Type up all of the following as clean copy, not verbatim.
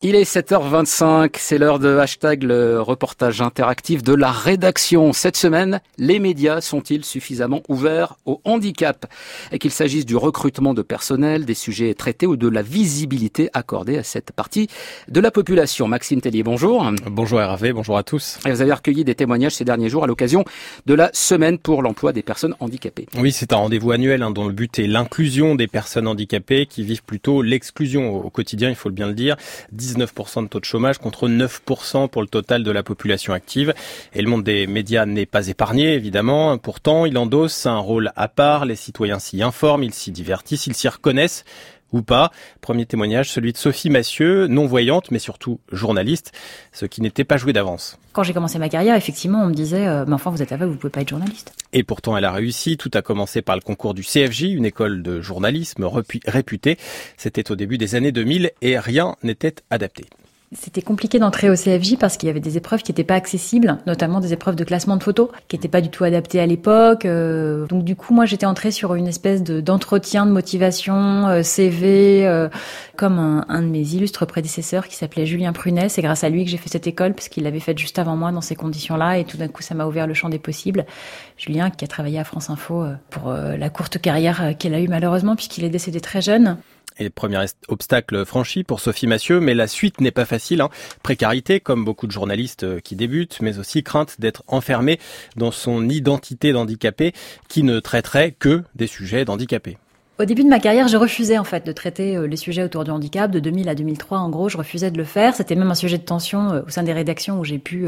Il est 7h25, c'est l'heure de hashtag, le reportage interactif de la rédaction. Cette semaine, les médias sont-ils suffisamment ouverts au handicap? Et qu'il s'agisse du recrutement de personnel, des sujets traités ou de la visibilité accordée à cette partie de la population. Maxime Tellier, bonjour. Bonjour Hervé, bonjour à tous. Et vous avez recueilli des témoignages ces derniers jours à l'occasion de la semaine pour l'emploi des personnes handicapées. Oui, c'est un rendez-vous annuel dont le but est l'inclusion des personnes handicapées qui vivent plutôt l'exclusion au quotidien, il faut bien le dire. 19% de taux de chômage contre 9% pour le total de la population active. Et le monde des médias n'est pas épargné, évidemment. Pourtant, il endosse un rôle à part. Les citoyens s'y informent, ils s'y divertissent, ils s'y reconnaissent ou pas. Premier témoignage, celui de Sophie Massieu, non-voyante, mais surtout journaliste, ce qui n'était pas joué d'avance. Quand j'ai commencé ma carrière, effectivement, on me disait mais enfin, vous êtes aveugle, vous pouvez pas être journaliste. Et pourtant, elle a réussi. Tout a commencé par le concours du CFJ, une école de journalisme réputée. C'était au début des années 2000 et rien n'était adapté. C'était compliqué d'entrer au CFJ parce qu'il y avait des épreuves qui n'étaient pas accessibles, notamment des épreuves de classement de photos qui n'étaient pas du tout adaptées à l'époque. Donc du coup, moi, j'étais entrée sur une espèce d'entretien de motivation, CV, comme un de mes illustres prédécesseurs qui s'appelait Julien Prunet. C'est grâce à lui que j'ai fait cette école parce qu'il l'avait faite juste avant moi dans ces conditions-là et tout d'un coup, ça m'a ouvert le champ des possibles. Julien qui a travaillé à France Info pour la courte carrière qu'il a eue malheureusement puisqu'il est décédé très jeune. Et premier obstacle franchi pour Sophie Massieu, mais la suite n'est pas facile. Précarité, comme beaucoup de journalistes qui débutent, mais aussi crainte d'être enfermé dans son identité d'handicapé qui ne traiterait que des sujets d'handicapés. Au début de ma carrière, je refusais en fait de traiter les sujets autour du handicap. De 2000 à 2003, en gros, je refusais de le faire. C'était même un sujet de tension au sein des rédactions où j'ai pu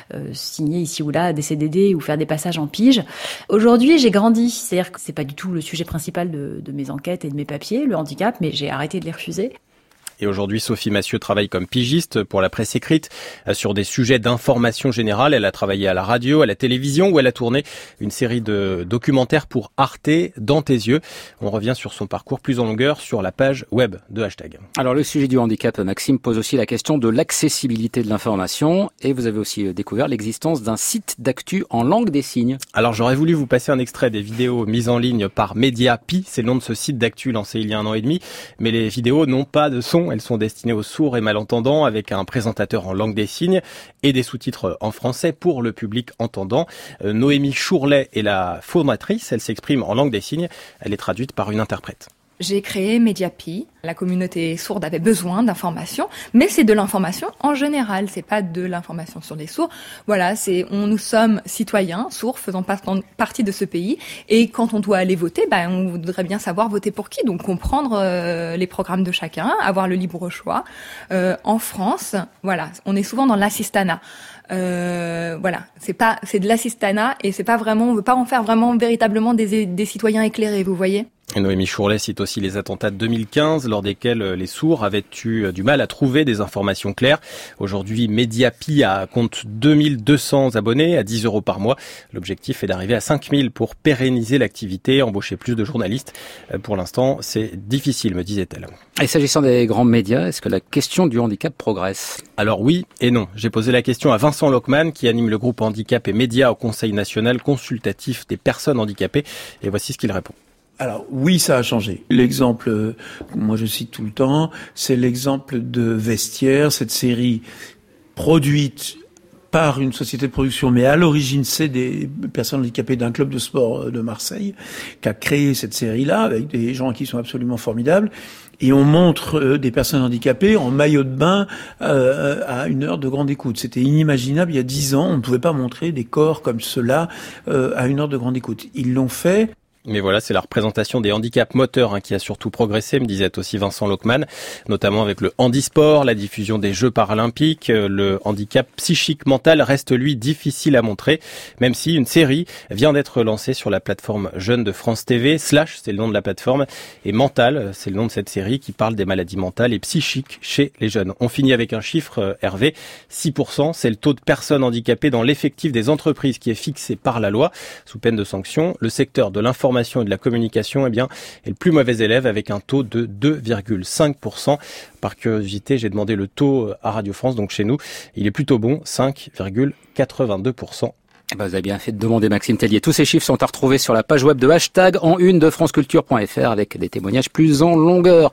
signer ici ou là des CDD ou faire des passages en pige. Aujourd'hui, j'ai grandi. C'est-à-dire que c'est pas du tout le sujet principal de mes enquêtes et de mes papiers, le handicap, mais j'ai arrêté de les refuser. Et aujourd'hui, Sophie Massieu travaille comme pigiste pour la presse écrite sur des sujets d'information générale. Elle a travaillé à la radio, à la télévision, où elle a tourné une série de documentaires pour Arte, Dans tes yeux. On revient sur son parcours plus en longueur sur la page web de hashtag. Alors le sujet du handicap, Maxime, pose aussi la question de l'accessibilité de l'information. Et vous avez aussi découvert l'existence d'un site d'actu en langue des signes. Alors j'aurais voulu vous passer un extrait des vidéos mises en ligne par Mediapi. C'est le nom de ce site d'actu lancé il y a 1 an et demi. Mais les vidéos n'ont pas de son. Elles sont destinées aux sourds et malentendants avec un présentateur en langue des signes et des sous-titres en français pour le public entendant. Noémie Chourlet est la formatrice. Elle s'exprime en langue des signes. Elle est traduite par une interprète. J'ai créé Mediapi. La communauté sourde avait besoin d'informations, mais c'est de l'information en général. C'est pas de l'information sur les sourds. Voilà, nous sommes citoyens sourds faisant partie de ce pays. Et quand on doit aller voter, on voudrait bien savoir voter pour qui. Donc comprendre les programmes de chacun, avoir le libre choix. En France, voilà, on est souvent dans l'assistanat. Voilà, c'est de l'assistanat et c'est pas vraiment, on veut pas en faire vraiment véritablement des citoyens éclairés, vous voyez. Et Noémie Chourlet cite aussi les attentats de 2015, lors desquels les sourds avaient eu du mal à trouver des informations claires. Aujourd'hui, Mediapi compte 2200 abonnés à 10 € par mois. L'objectif est d'arriver à 5000 pour pérenniser l'activité, embaucher plus de journalistes. Pour l'instant, c'est difficile, me disait-elle. Et s'agissant des grands médias, est-ce que la question du handicap progresse? Alors oui et non. J'ai posé la question à Vincent Lockman, qui anime le groupe handicap et médias au Conseil national consultatif des personnes handicapées. Et voici ce qu'il répond. Alors oui, ça a changé. L'exemple, moi je cite tout le temps, c'est l'exemple de Vestiaire, cette série produite par une société de production, mais à l'origine c'est des personnes handicapées d'un club de sport de Marseille qui a créé cette série-là avec des gens qui sont absolument formidables. Et on montre des personnes handicapées en maillot de bain à 1 heure de grande écoute. C'était inimaginable il y a 10 ans, on ne pouvait pas montrer des corps comme cela à 1 heure de grande écoute. Ils l'ont fait. Mais voilà, c'est la représentation des handicaps moteurs qui a surtout progressé, me disait aussi Vincent Lockman, notamment avec le handisport, la diffusion des Jeux paralympiques. Le handicap psychique mental reste, lui, difficile à montrer, même si une série vient d'être lancée sur la plateforme Jeunes de France TV. Slash, c'est le nom de la plateforme, et Mental, c'est le nom de cette série qui parle des maladies mentales et psychiques chez les jeunes. On finit avec un chiffre, Hervé, 6%, c'est le taux de personnes handicapées dans l'effectif des entreprises qui est fixé par la loi, sous peine de sanction. Le secteur de l'information et de la communication est le plus mauvais élève avec un taux de 2,5%. Par curiosité, j'ai demandé le taux à Radio France, donc chez nous, il est plutôt bon, 5,82%. Vous avez bien fait de demander, Maxime Tellier. Tous ces chiffres sont à retrouver sur la page web de hashtag en une de franceculture.fr avec des témoignages plus en longueur.